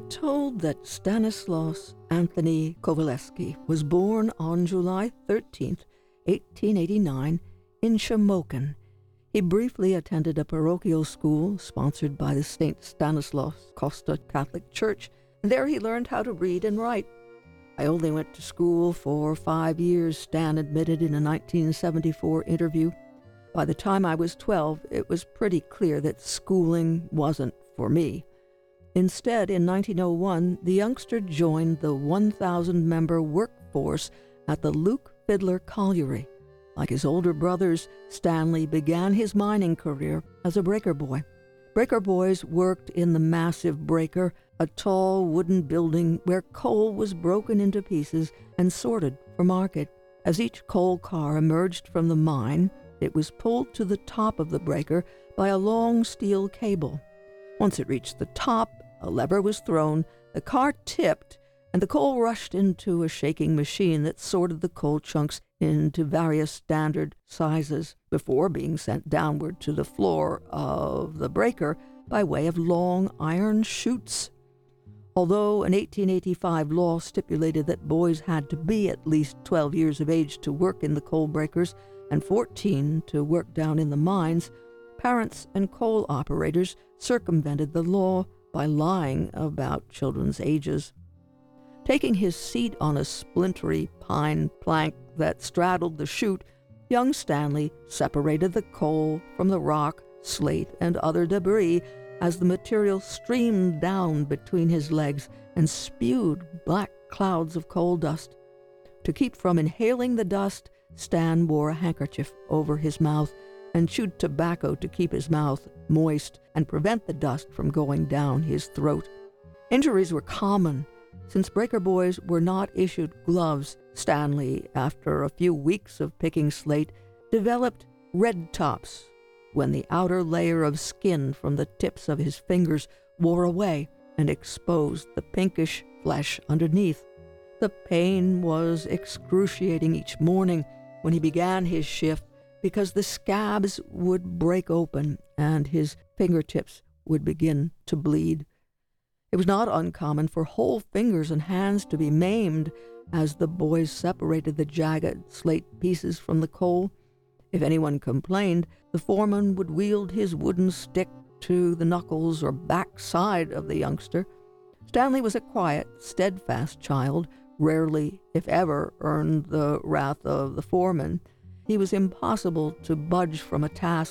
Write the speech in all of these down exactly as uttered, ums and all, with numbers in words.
told that Stanislaus Anthony Kowaleski was born on July thirteenth, eighteen eighty-nine, in Shamokin. He briefly attended a parochial school sponsored by the Saint Stanislaus Kostka Catholic Church, and there he learned how to read and write. "I only went to school for five years," Stan admitted in a nineteen seventy-four interview. "By the time I was twelve, it was pretty clear that schooling wasn't for me." Instead, in nineteen oh one, the youngster joined the one thousand member workforce at the Luke Fiddler Colliery. Like his older brothers, Stanley began his mining career as a breaker boy. Breaker boys worked in the massive breaker, a tall wooden building where coal was broken into pieces and sorted for market. As each coal car emerged from the mine, it was pulled to the top of the breaker by a long steel cable. Once it reached the top, a lever was thrown, the car tipped, and the coal rushed into a shaking machine that sorted the coal chunks into various standard sizes before being sent downward to the floor of the breaker by way of long iron chutes. Although an eighteen eighty-five law stipulated that boys had to be at least twelve years of age to work in the coal breakers and fourteen to work down in the mines, parents and coal operators circumvented the law by lying about children's ages. Taking his seat on a splintery pine plank that straddled the chute, young Stanley separated the coal from the rock, slate, and other debris as the material streamed down between his legs and spewed black clouds of coal dust. To keep from inhaling the dust, Stan wore a handkerchief over his mouth and chewed tobacco to keep his mouth moist and prevent the dust from going down his throat. Injuries were common. Since breaker boys were not issued gloves, Stanley, after a few weeks of picking slate, developed red tops when the outer layer of skin from the tips of his fingers wore away and exposed the pinkish flesh underneath. The pain was excruciating each morning when he began his shift because the scabs would break open and his fingertips would begin to bleed. It was not uncommon for whole fingers and hands to be maimed as the boys separated the jagged slate pieces from the coal. If anyone complained, the foreman would wield his wooden stick to the knuckles or back side of the youngster. Stanley was a quiet, steadfast child, rarely, if ever, earned the wrath of the foreman. He was impossible to budge from a task.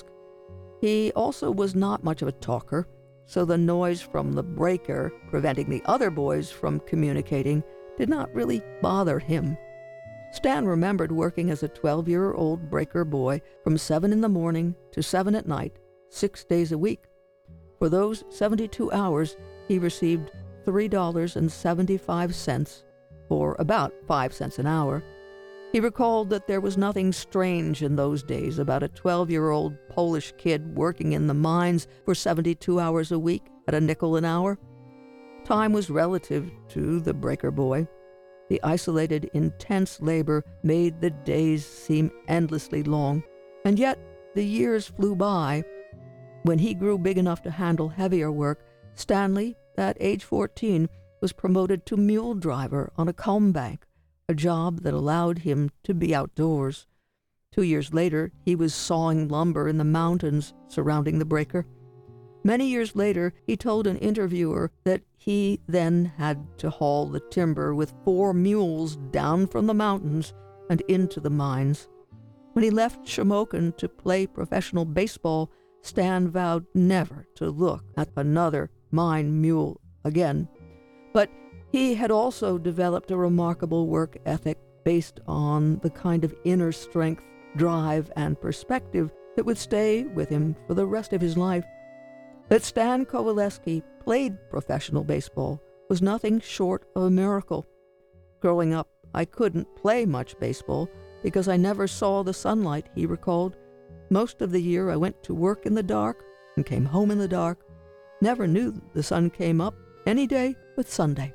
He also was not much of a talker, so the noise from the breaker, preventing the other boys from communicating, did not really bother him. Stan remembered working as a twelve-year-old breaker boy from seven in the morning to seven at night, six days a week. For those seventy-two hours, he received three dollars and seventy-five cents, or about five cents an hour. He recalled that there was nothing strange in those days about a twelve-year-old Polish kid working in the mines for seventy-two hours a week at a nickel an hour. Time was relative to the breaker boy. The isolated, intense labor made the days seem endlessly long, and yet the years flew by. When he grew big enough to handle heavier work, Stanley, at age fourteen, was promoted to mule driver on a culm bank, a job that allowed him to be outdoors. Two years later, he was sawing lumber in the mountains surrounding the breaker. Many years later, he told an interviewer that he then had to haul the timber with four mules down from the mountains and into the mines. When he left Shamokin to play professional baseball, Stan vowed never to look at another mine mule again. But he had also developed a remarkable work ethic based on the kind of inner strength, drive, and perspective that would stay with him for the rest of his life. That Stan Kowaleski played professional baseball was nothing short of a miracle. Growing up, I couldn't play much baseball because I never saw the sunlight, he recalled. Most of the year I went to work in the dark and came home in the dark. Never knew the sun came up any day but Sunday.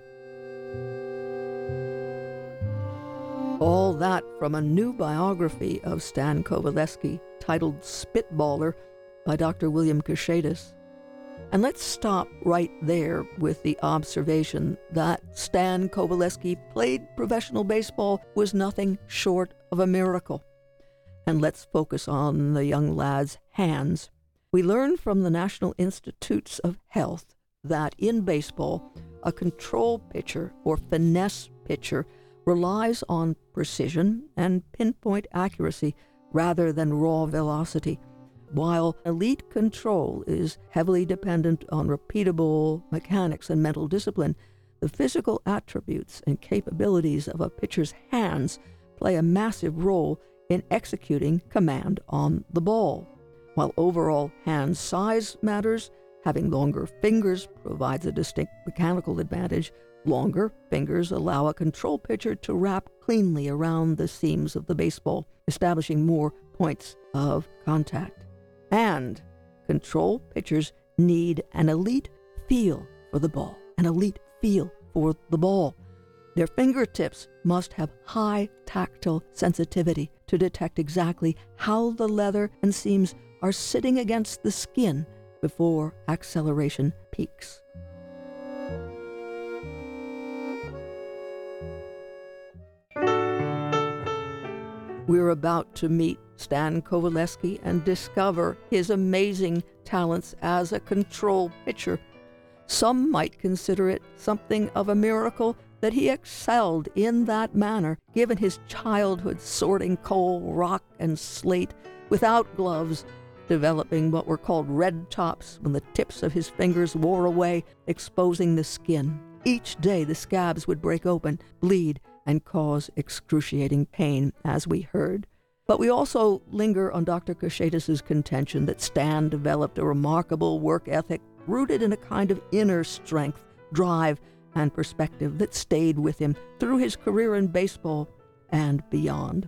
All that from a new biography of Stan Kowaleski titled Spitballer by Doctor William Kashadis. And let's stop right there with the observation that Stan Coveleski played professional baseball was nothing short of a miracle. And let's focus on the young lad's hands. We learn from the National Institutes of Health that in baseball, a control pitcher or finesse pitcher relies on precision and pinpoint accuracy rather than raw velocity, while elite control is heavily dependent on repeatable mechanics and mental discipline. The physical attributes and capabilities of a pitcher's hands play a massive role in executing command on the ball. While overall hand size matters, having longer fingers provides a distinct mechanical advantage. Longer fingers allow a control pitcher to wrap cleanly around the seams of the baseball, establishing more points of contact. And control pitchers need an elite feel for the ball, an elite feel for the ball. Their fingertips must have high tactile sensitivity to detect exactly how the leather and seams are sitting against the skin before acceleration peaks. We're about to meet Stan Coveleski and discover his amazing talents as a control pitcher. Some might consider it something of a miracle that he excelled in that manner, given his childhood sorting coal, rock, and slate without gloves, developing what were called red tops when the tips of his fingers wore away, exposing the skin. Each day the scabs would break open, bleed, and cause excruciating pain, as we heard. But we also linger on Doctor Koshetis' contention that Stan developed a remarkable work ethic rooted in a kind of inner strength, drive, and perspective that stayed with him through his career in baseball and beyond.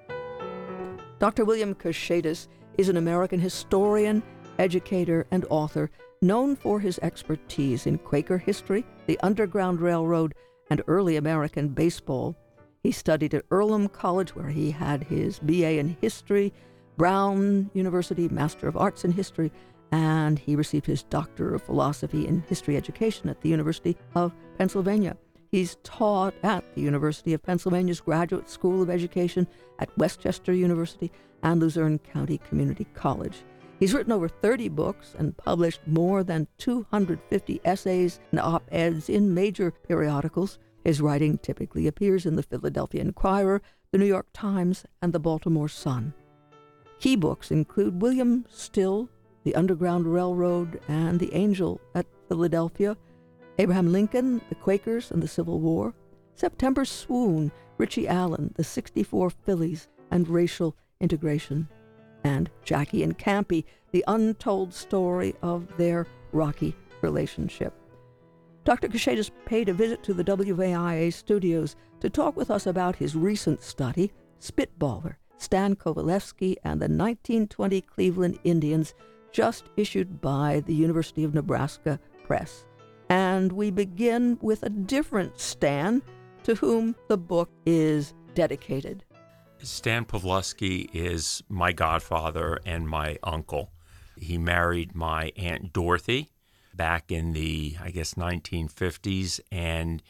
Doctor William Koshetis is an American historian, educator, and author known for his expertise in Quaker history, the Underground Railroad, and early American baseball. He studied at Earlham College, where he had his B A in history, Brown University Master of Arts in History, and he received his Doctor of Philosophy in History Education at the University of Pennsylvania. He's taught at the University of Pennsylvania's Graduate School of Education, at Westchester University, and Luzerne County Community College. He's written over thirty books and published more than two hundred fifty essays and op-eds in major periodicals. His writing typically appears in the Philadelphia Inquirer, the New York Times, and the Baltimore Sun. Key books include William Still, The Underground Railroad and the Angel at Philadelphia, Abraham Lincoln, The Quakers and the Civil War, September Swoon, Richie Allen, The sixty-four Phillies and Racial Integration, and Jackie and Campy, The Untold Story of Their Rocky Relationship. Doctor Koshetis paid a visit to the W A I A studios to talk with us about his recent study, Spitballer, Stan Coveleski and the nineteen twenty Cleveland Indians, just issued by the University of Nebraska Press. And we begin with a different Stan to whom the book is dedicated. Stan Coveleski is my godfather and my uncle. He married my Aunt Dorothy back in the, I guess, nineteen fifties, and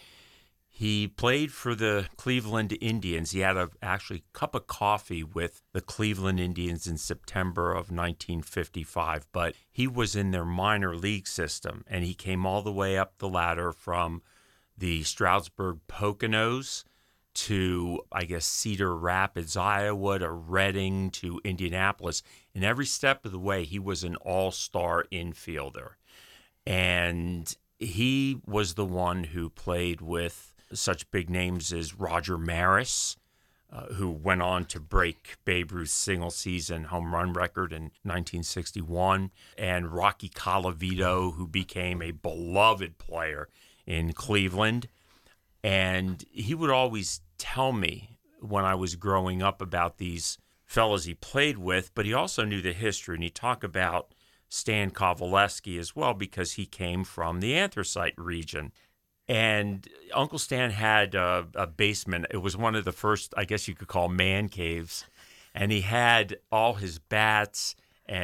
he played for the Cleveland Indians. He had a actually cup of coffee with the Cleveland Indians in September of nineteen fifty-five, but he was in their minor league system, and he came all the way up the ladder from the Stroudsburg Poconos to, I guess, Cedar Rapids, Iowa, to Reading, to Indianapolis. And every step of the way, he was an all-star infielder. And he was the one who played with such big names as Roger Maris, uh, who went on to break Babe Ruth's single-season home run record in nineteen sixty-one, and Rocky Colavito, who became a beloved player in Cleveland. And he would always tell me when I was growing up about these fellas he played with, but he also knew the history, and he talked about Stan Coveleski as well because he came from the Anthracite region. And Uncle Stan had a, a basement. It was one of the first, I guess you could call, man caves. And he had all his bats and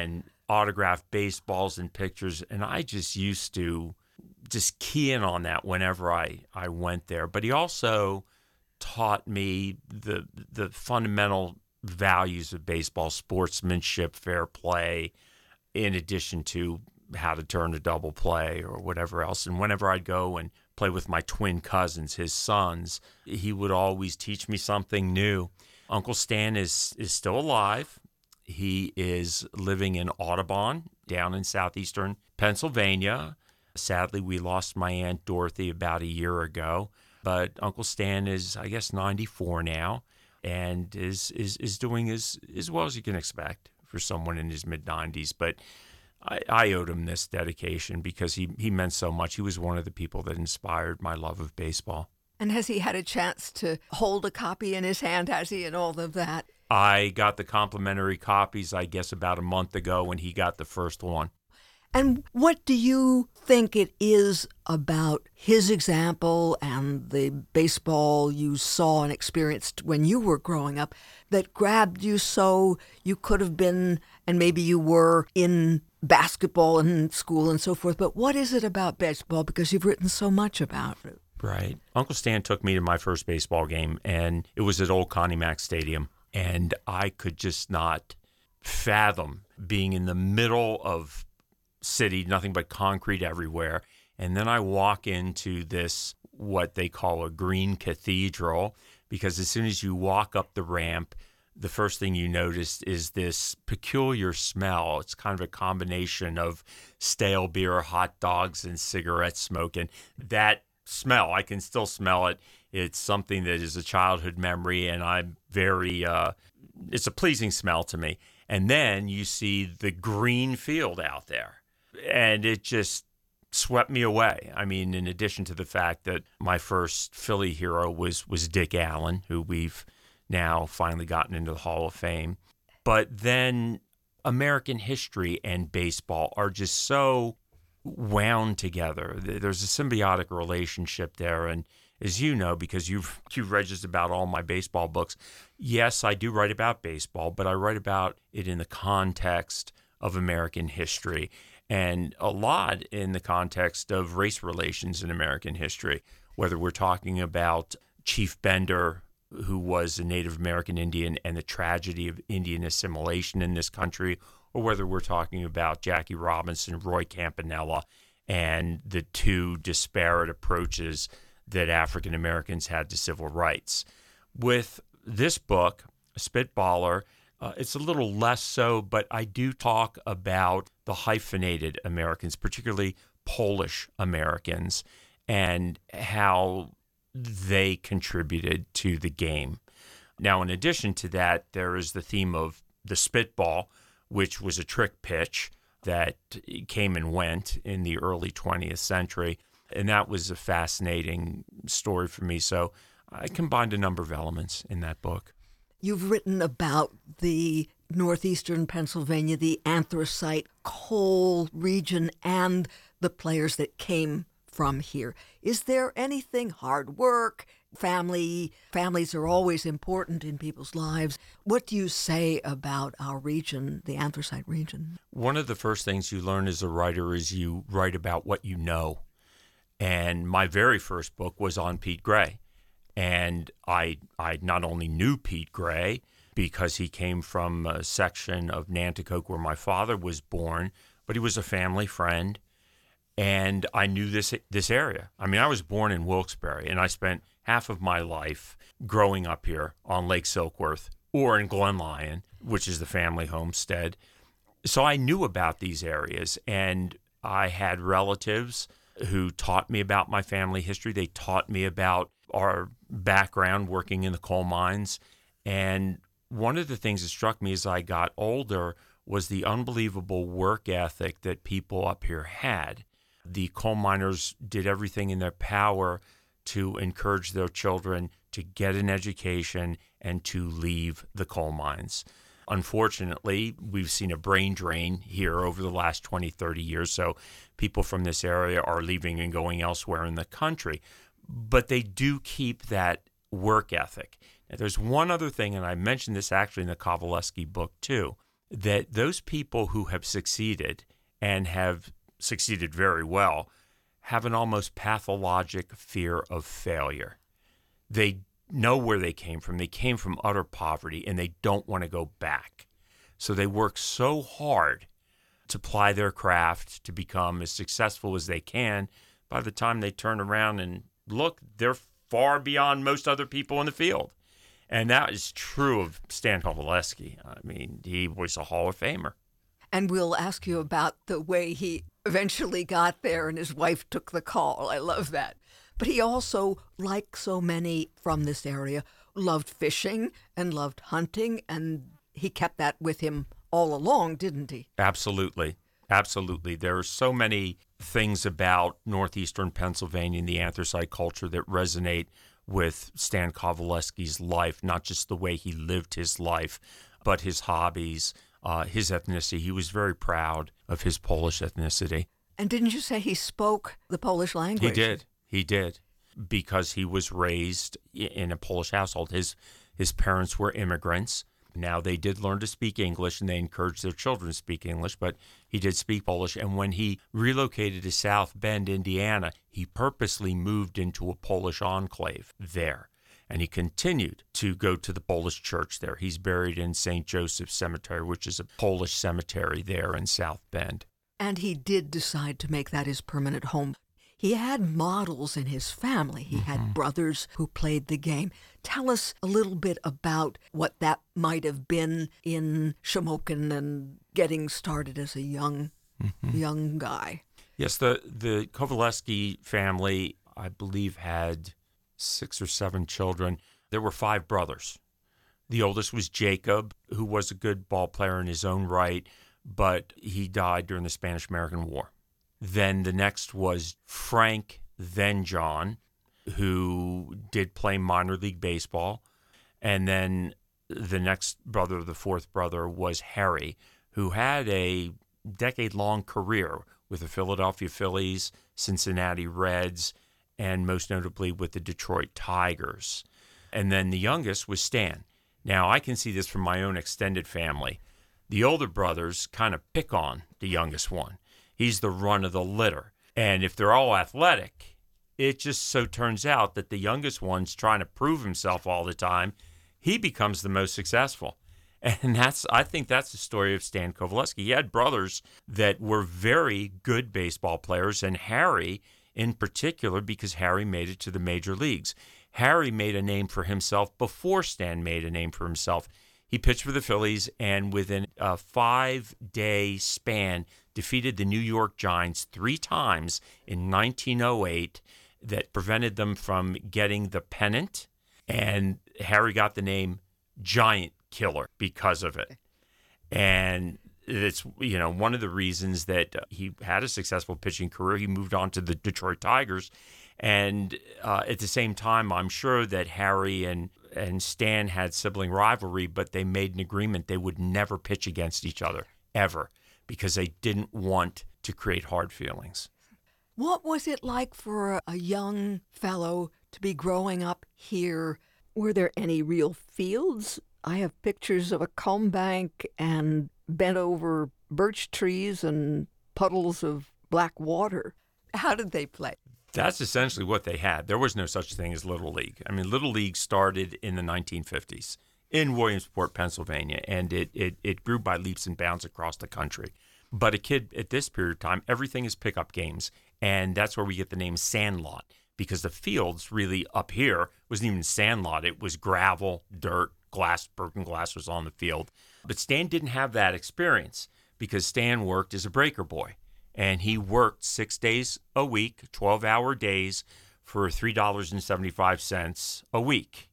autographed baseballs and pictures, and I just used to just key in on that whenever I, I went there. But he also taught me the the fundamental values of baseball: sportsmanship, fair play, in addition to how to turn a double play or whatever else. And whenever I'd go and play with my twin cousins, his sons, he would always teach me something new. Uncle Stan is is still alive. He is living in Audubon down in southeastern Pennsylvania. Sadly, we lost my Aunt Dorothy about a year ago, but Uncle Stan is, I guess, ninety-four now, and is is is doing as, as well as you can expect for someone in his mid-nineties. But I, I owed him this dedication because he, he meant so much. He was one of the people that inspired my love of baseball. And has he had a chance to hold a copy in his hand, has he, and all of that? I got the complimentary copies, I guess, about a month ago when he got the first one. And what do you think it is about his example and the baseball you saw and experienced when you were growing up that grabbed you so you could have been, and maybe you were, in basketball and school and so forth? But what is it about baseball? Because you've written so much about it. Right. Uncle Stan took me to my first baseball game, and it was at Old Connie Mack Stadium. And I could just not fathom being in the middle of city, nothing but concrete everywhere. And then I walk into this, what they call a green cathedral, because as soon as you walk up the ramp, the first thing you notice is this peculiar smell. It's kind of a combination of stale beer, hot dogs, and cigarette smoke. And that smell, I can still smell it. It's something that is a childhood memory, and I'm very, uh, it's a pleasing smell to me. And then you see the green field out there, and it just swept me away. I mean, in addition to the fact that my first Philly hero was was Dick Allen, who we've now finally gotten into the Hall of Fame. But then American history and baseball are just so wound together. There's a symbiotic relationship there. And as you know, because you've you've read just about all my baseball books, yes, I do write about baseball, but I write about it in the context of American history, and a lot in the context of race relations in American history, whether we're talking about Chief Bender, who was a Native American Indian, and the tragedy of Indian assimilation in this country, or whether we're talking about Jackie Robinson, Roy Campanella, and the two disparate approaches that African Americans had to civil rights. With this book, Spitballer, uh, it's a little less so, but I do talk about the hyphenated Americans, particularly Polish Americans, and how they contributed to the game. Now, in addition to that, there is the theme of the spitball, which was a trick pitch that came and went in the early twentieth century. And that was a fascinating story for me. So I combined a number of elements in that book. You've written about the northeastern Pennsylvania, the anthracite coal region, and the players that came from here. Is there anything, hard work, family, families are always important in people's lives. What do you say about our region, the anthracite region? One of the first things you learn as a writer is you write about what you know. And my very first book was on Pete Gray. And I I not only knew Pete Gray because he came from a section of Nanticoke where my father was born, but he was a family friend. And I knew this this area. I mean, I was born in Wilkes-Barre, and I spent half of my life growing up here on Lake Silkworth or in Glen Lyon, which is the family homestead. So I knew about these areas, and I had relatives who taught me about my family history. They taught me about our background working in the coal mines. And one of the things that struck me as I got older was the unbelievable work ethic that people up here had. The coal miners did everything in their power to encourage their children to get an education and to leave the coal mines. Unfortunately, we've seen a brain drain here over the last twenty, thirty years, so people from this area are leaving and going elsewhere in the country. But they do keep that work ethic. Now, there's one other thing, and I mentioned this actually in the Kowaleski book too. that those people who have succeeded and have succeeded very well have an almost pathologic fear of failure. They know where they came from. They came from utter poverty, and they don't want to go back. So they work so hard to ply their craft to become as successful as they can. By the time they turn around and look, they're far beyond most other people in the field. And that is true of Stan Coveleski. I mean, he was a Hall of Famer. And we'll ask you about the way he eventually got there and his wife took the call. I love that. But he also, like so many from this area, loved fishing and loved hunting, and he kept that with him all along, didn't he? Absolutely. Absolutely. There are so many things about northeastern Pennsylvania and the anthracite culture that resonate with Stan Coveleski's life, not just the way he lived his life, but his hobbies, uh, his ethnicity. He was very proud of his Polish ethnicity. And didn't you say he spoke the Polish language? He did. He did. Because he was raised in a Polish household. His his parents were immigrants. Now, they did learn to speak English, and they encouraged their children to speak English, but he did speak Polish. And when he relocated to South Bend, Indiana, he purposely moved into a Polish enclave there. And he continued to go to the Polish church there. He's buried in Saint Joseph's Cemetery, which is a Polish cemetery there in South Bend. And he did decide to make that his permanent home. He had models in his family. He mm-hmm. had brothers who played the game. Tell us a little bit about what that might have been in Shamokin and getting started as a young mm-hmm. young guy. Yes, the, the Coveleski family, I believe, had six or seven children. There were five brothers. The oldest was Jacob, who was a good ball player in his own right, but he died during the Spanish-American War. Then the next was Frank, then John, who did play minor league baseball. And then the next brother, the fourth brother, was Harry, who had a decade-long career with the Philadelphia Phillies, Cincinnati Reds, and most notably with the Detroit Tigers. And then the youngest was Stan. Now, I can see this from my own extended family. The older brothers kind of pick on the youngest one. He's the run of the litter. And if they're all athletic, it just so turns out that the youngest one's trying to prove himself all the time. He becomes the most successful. And that's, I think that's the story of Stan Coveleski. He had brothers that were very good baseball players, and Harry in particular, because Harry made it to the major leagues. Harry made a name for himself before Stan made a name for himself. He pitched for the Phillies, and within a five-day span, defeated the New York Giants three times in nineteen oh eight that prevented them from getting the pennant, and Harry got the name Giant Killer because of it. And it's, you know, one of the reasons that he had a successful pitching career. He moved on to the Detroit Tigers, and uh, at the same time, I'm sure that Harry and and Stan had sibling rivalry, but they made an agreement they would never pitch against each other, ever, because they didn't want to create hard feelings. What was it like for a young fellow to be growing up here? Were there any real fields? I have pictures of a comb bank and bent over birch trees and puddles of black water. How did they play? That's essentially what they had. There was no such thing as Little League. I mean, Little League started in the nineteen fifties in Williamsport, Pennsylvania, and it, it, it grew by leaps and bounds across the country. But a kid at this period of time, everything is pickup games, and that's where we get the name Sandlot, because the fields really up here wasn't even sandlot. It was gravel, dirt, glass, broken glass was on the field. But Stan didn't have that experience because Stan worked as a breaker boy. And he worked six days a week, twelve-hour days, for three dollars and seventy-five cents a week.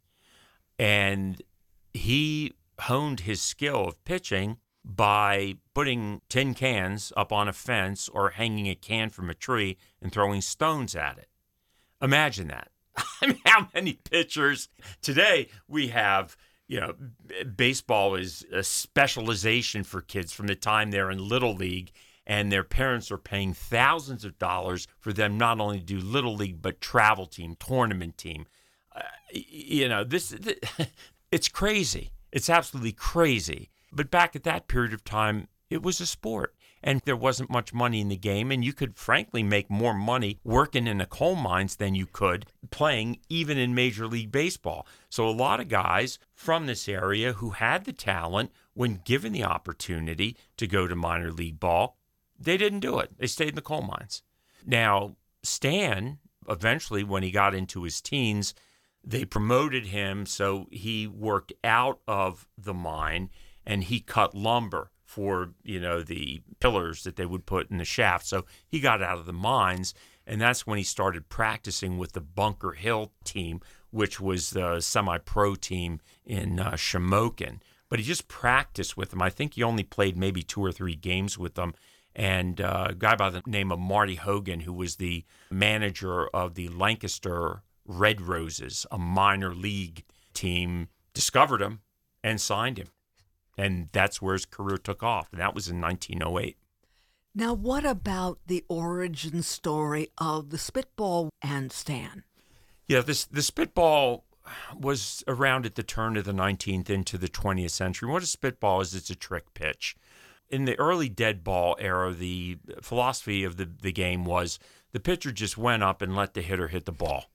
And he honed his skill of pitching by putting tin cans up on a fence or hanging a can from a tree and throwing stones at it. Imagine that. I mean, how many pitchers? Today we have, you know, baseball is a specialization for kids from the time they're in Little League, and their parents are paying thousands of dollars for them not only to do Little League, but travel team, tournament team. Uh, you know, this, this it's crazy. It's absolutely crazy But back at that period of time, it was a sport. And there wasn't much money in the game, and you could frankly make more money working in the coal mines than you could playing even in Major League Baseball. So a lot of guys from this area who had the talent, when given the opportunity to go to minor league ball, they didn't do it. They stayed in the coal mines. Now, Stan, eventually, when he got into his teens, they promoted him, so he worked out of the mine, and he cut lumber for, you know, the pillars that they would put in the shaft. So he got out of the mines, and that's when he started practicing with the Bunker Hill team, which was the semi-pro team in uh, Shamokin. But he just practiced with them. I think he only played maybe two or three games with them. And uh, a guy by the name of Marty Hogan, who was the manager of the Lancaster Red Roses, a minor league team, discovered him and signed him. And that's where his career took off. And that was in nineteen oh eight. Now, what about the origin story of the spitball and Stan? Yeah, this the spitball was around at the turn of the nineteenth into the twentieth century. What a spitball is, it's a trick pitch. In the early dead ball era, the philosophy of the, the game was the pitcher just went up and let the hitter hit the ball.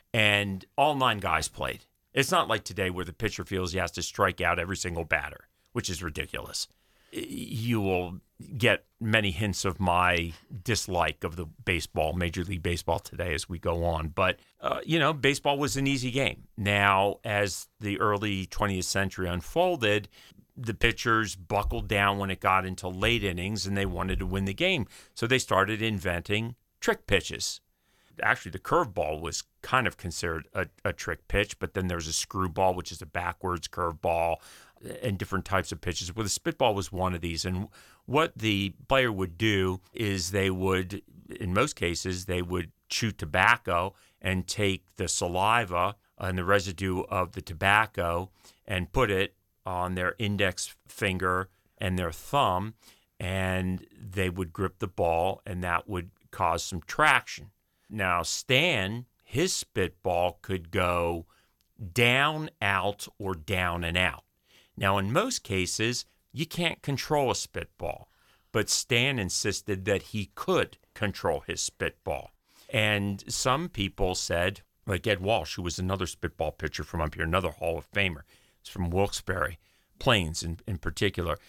And all nine guys played. It's not like today where the pitcher feels he has to strike out every single batter, which is ridiculous. You will get many hints of my dislike of the baseball, Major League Baseball today as we go on. But, uh, you know, baseball was an easy game. Now, as the early twentieth century unfolded, the pitchers buckled down when it got into late innings and they wanted to win the game. So they started inventing trick pitches. Actually, the curveball was kind of considered a, a trick pitch, but then there's a screwball, which is a backwards curveball, and different types of pitches. Well, the spitball was one of these. And what the player would do is they would, in most cases, they would chew tobacco and take the saliva and the residue of the tobacco and put it on their index finger and their thumb, and they would grip the ball, and that would cause some traction. Now, Stan, his spitball could go down, out, or down and out. Now, in most cases, you can't control a spitball, but Stan insisted that he could control his spitball. And some people said, like Ed Walsh, who was another spitball pitcher from up here, another Hall of Famer, it's from Wilkes-Barre Plains in, in particular.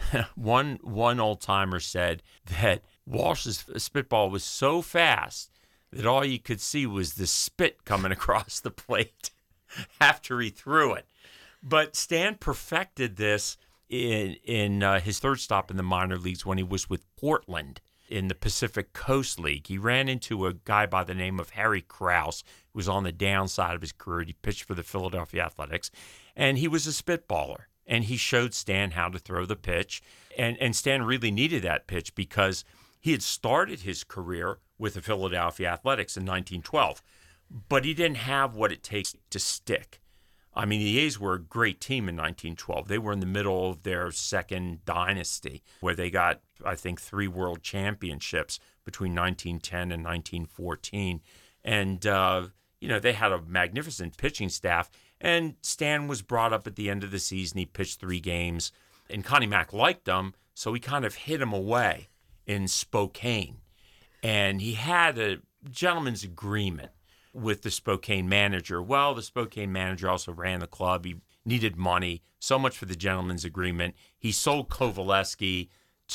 one one old-timer said that Walsh's spitball was so fast that all you could see was the spit coming across the plate after he threw it. But Stan perfected this in in uh, his third stop in the minor leagues when he was with Portland in the Pacific Coast League. He ran into a guy by the name of Harry Krause, who was on the downside of his career. He pitched for the Philadelphia Athletics, and he was a spitballer. And he showed Stan how to throw the pitch. And, and Stan really needed that pitch because he had started his career with the Philadelphia Athletics in nineteen twelve, but he didn't have what it takes to stick. I mean, the A's were a great team in nineteen twelve. They were in the middle of their second dynasty, where they got, I think, three world championships between nineteen ten and nineteen fourteen. And, uh, you know, they had a magnificent pitching staff. And Stan was brought up at the end of the season. He pitched three games. And Connie Mack liked him, so he kind of hid him away in Spokane. And he had a gentleman's agreement with the Spokane manager. Well, the Spokane manager also ran the club. He needed money. So much for the gentleman's agreement. He sold Kovaleski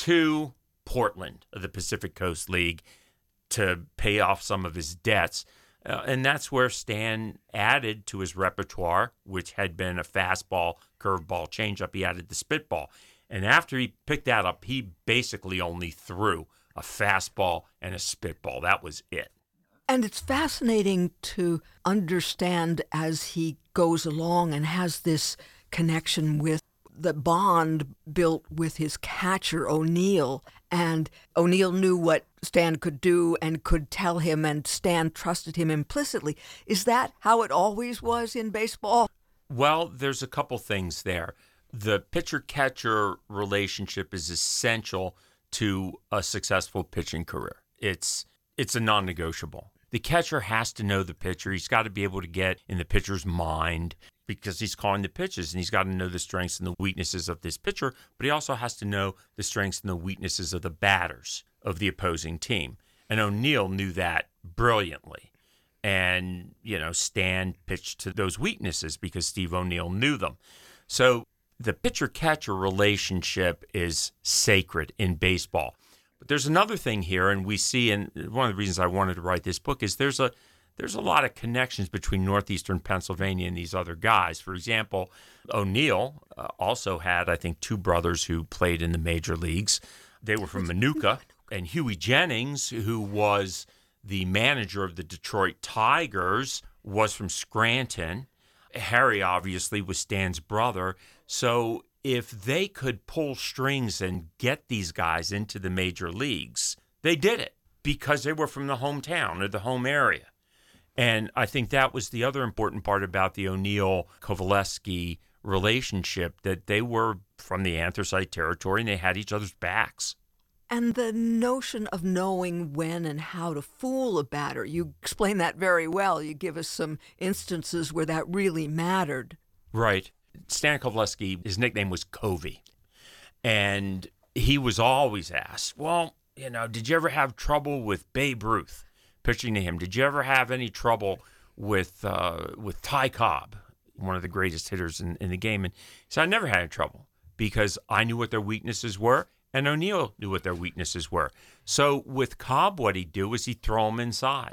to Portland of the Pacific Coast League to pay off some of his debts. Uh, and that's where Stan added to his repertoire, which had been a fastball, curveball, changeup. He added the spitball. And after he picked that up, he basically only threw a fastball and a spitball. That was it. And it's fascinating to understand as he goes along and has this connection with the bond built with his catcher, O'Neill. And O'Neill knew what Stan could do and could tell him, and Stan trusted him implicitly. Is that how it always was in baseball? Well, there's a couple things there. The pitcher-catcher relationship is essential to a successful pitching career. It's it's a non-negotiable. The catcher has to know the pitcher. He's got to be able to get in the pitcher's mind. because he's calling the pitches, and he's got to know the strengths and the weaknesses of this pitcher, but he also has to know the strengths and the weaknesses of the batters of the opposing team. And O'Neill knew that brilliantly. And, you know, Stan pitched to those weaknesses because Steve O'Neill knew them. So the pitcher-catcher relationship is sacred in baseball. But there's another thing here, and we see, and one of the reasons I wanted to write this book is there's a there's a lot of connections between Northeastern Pennsylvania and these other guys. For example, O'Neill uh, also had, I think, two brothers who played in the major leagues. They were from Minooka, and Huey Jennings, who was the manager of the Detroit Tigers, was from Scranton. Harry, obviously, was Stan's brother. So if they could pull strings and get these guys into the major leagues, they did it because they were from the hometown or the home area. And I think that was the other important part about the O'Neill-Coveleski relationship, that they were from the anthracite territory and they had each other's backs. And the notion of knowing when and how to fool a batter, you explain that very well. You give us some instances where that really mattered. Right. Stan Coveleski, his nickname was Covey. And he was always asked, well, you know, did you ever have trouble with Babe Ruth pitching to him? Did you ever have any trouble with uh, with Ty Cobb, one of the greatest hitters in, in the game? And he said, I never had any trouble because I knew what their weaknesses were, and O'Neill knew what their weaknesses were. So with Cobb, what he'd do is he'd throw him inside.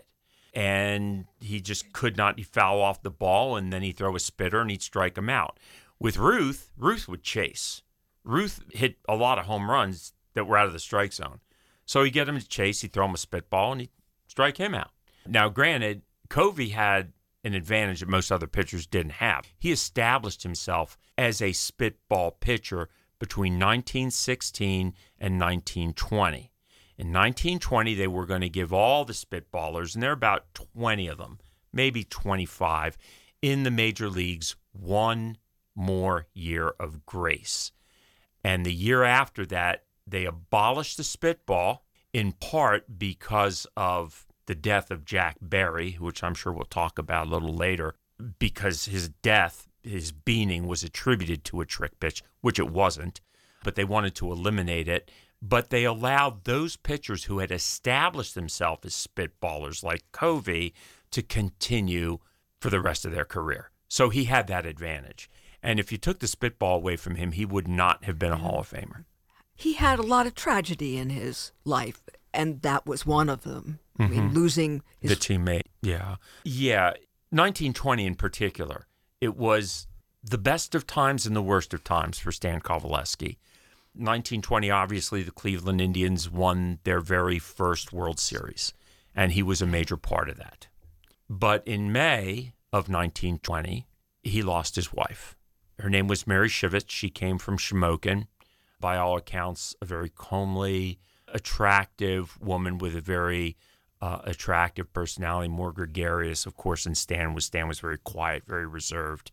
And he just could not he'd foul off the ball, and then he'd throw a spitter, and he'd strike him out. With Ruth, Ruth would chase. Ruth hit a lot of home runs that were out of the strike zone. So he'd get him to chase, he'd throw him a spitball, and he'd strike him out. Now, granted, Covey had an advantage that most other pitchers didn't have. He established himself as a spitball pitcher between nineteen sixteen and nineteen twenty. In nineteen twenty, they were going to give all the spitballers, and there are about twenty of them, maybe twenty-five, in the major leagues, one more year of grace. And the year after that, they abolished the spitball, in part because of the death of Jack Berry, which I'm sure we'll talk about a little later, because his death, his beaning, was attributed to a trick pitch, which it wasn't, but they wanted to eliminate it. But they allowed those pitchers who had established themselves as spitballers like Covey to continue for the rest of their career. So he had that advantage. And if you took the spitball away from him, he would not have been a Hall of Famer. He had a lot of tragedy in his life, and that was one of them. Mm-hmm. I mean, losing his... The teammate, yeah. Yeah, nineteen twenty in particular, it was the best of times and the worst of times for Stan Coveleski. nineteen twenty, obviously, the Cleveland Indians won their very first World Series, and he was a major part of that. But in May of nineteen twenty, he lost his wife. Her name was Mary Shivitz. She came from Shamokin. By all accounts, a very comely, attractive woman with a very uh, attractive personality, more gregarious, of course, than Stan was. Stan was very quiet, very reserved.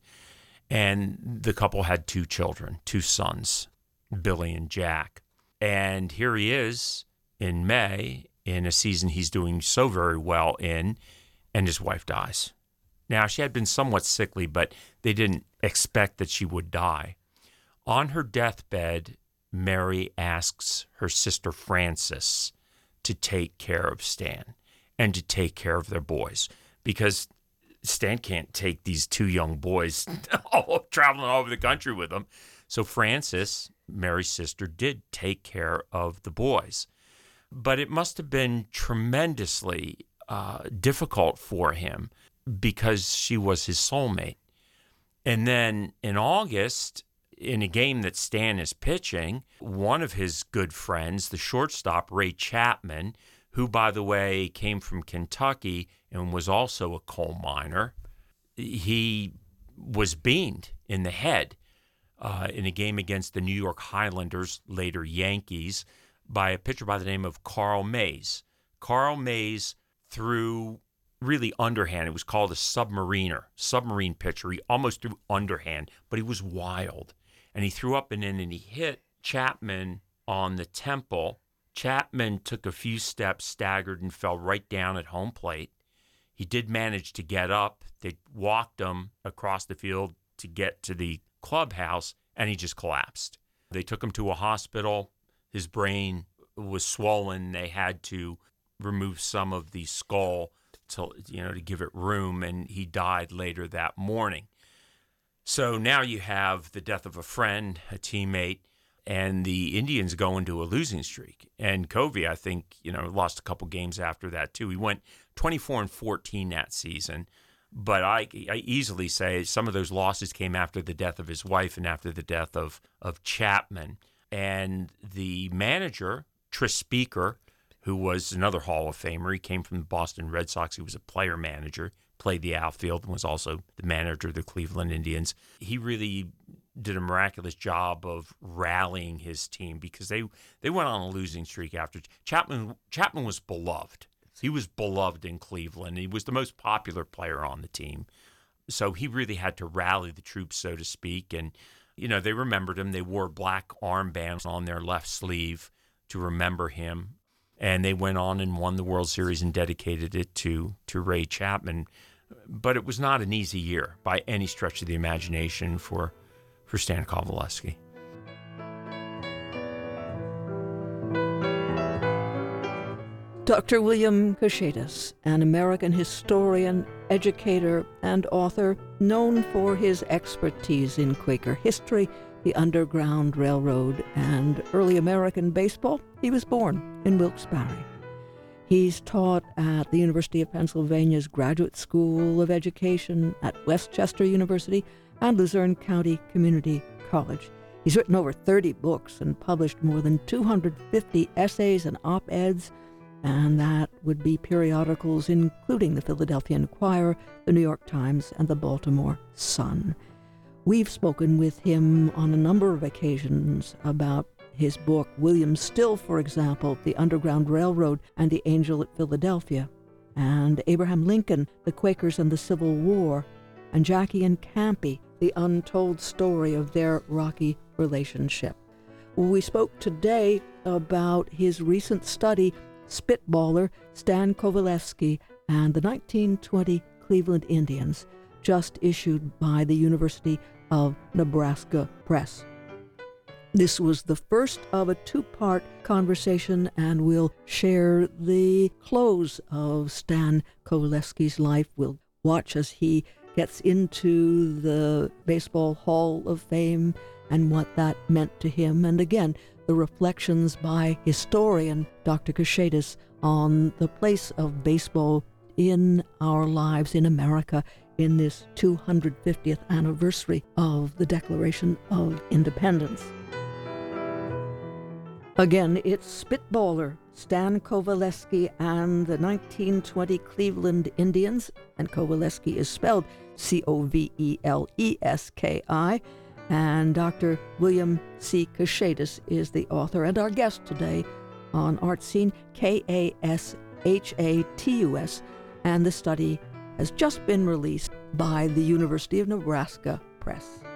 And the couple had two children, two sons, Billy and Jack. And here he is in May in a season he's doing so very well in, and his wife dies. Now, she had been somewhat sickly, but they didn't expect that she would die. On her deathbed, Mary asks her sister Frances to take care of Stan and to take care of their boys, because Stan can't take these two young boys all traveling all over the country with him. So Frances, Mary's sister, did take care of the boys. But it must have been tremendously uh, difficult for him because she was his soulmate. And then in August, in a game that Stan is pitching, one of his good friends, the shortstop, Ray Chapman, who, by the way, came from Kentucky and was also a coal miner, he was beamed in the head uh, in a game against the New York Highlanders, later Yankees, by a pitcher by the name of Carl Mays. Carl Mays threw really underhand. It was called a submariner, submarine pitcher. He almost threw underhand, but he was wild. And he threw up and in, and he hit Chapman on the temple. Chapman took a few steps, staggered, and fell right down at home plate. He did manage to get up. They walked him across the field to get to the clubhouse, and he just collapsed. They took him to a hospital. His brain was swollen. They had to remove some of the skull to, you know, to give it room, and he died later that morning. So now you have the death of a friend, a teammate, and the Indians go into a losing streak. And Covey, I think, you know, lost a couple games after that too. He went twenty-four and fourteen that season. But I, I easily say some of those losses came after the death of his wife and after the death of, of Chapman. And the manager, Tris Speaker, who was another Hall of Famer, he came from the Boston Red Sox. He was a player manager, played the outfield, and was also the manager of the Cleveland Indians. He really did a miraculous job of rallying his team because they, they went on a losing streak after Chapman. Chapman was beloved. He was beloved in Cleveland. He was the most popular player on the team. So he really had to rally the troops, so to speak. And, you know, they remembered him. They wore black armbands on their left sleeve to remember him. And they went on and won the World Series and dedicated it to, to Ray Chapman. But it was not an easy year by any stretch of the imagination for, for Stan Coveleski. Doctor William Cushatus, an American historian, educator, and author known for his expertise in Quaker history, the Underground Railroad, and early American baseball. He was born in Wilkes-Barre. He's taught at the University of Pennsylvania's Graduate School of Education, at Westchester University, and Luzerne County Community College. He's written over thirty books and published more than two hundred fifty essays and op-eds, and that would be periodicals including the Philadelphia Inquirer, the New York Times, and the Baltimore Sun. We've spoken with him on a number of occasions about his book, William Still, for example, The Underground Railroad and the Angel at Philadelphia, and Abraham Lincoln, The Quakers and the Civil War, and Jackie and Campy, the untold story of their rocky relationship. We spoke today about his recent study, Spitballer, Stan Coveleski, and the nineteen twenty Cleveland Indians, just issued by the University of Nebraska Press. This was the first of a two-part conversation, and we'll share the close of Stan Coveleski's life. We'll watch as he gets into the Baseball Hall of Fame and what that meant to him, and again, the reflections by historian Doctor Cushatus on the place of baseball in our lives in America in this two hundred fiftieth anniversary of the Declaration of Independence. Again, it's Spitballer, Stan Coveleski and the nineteen twenty Cleveland Indians, and Coveleski is spelled C O V E L E S K I, and Doctor William C. Cushatus is the author and our guest today on Art Scene, K A S H A T U S, and the study has just been released by the University of Nebraska Press.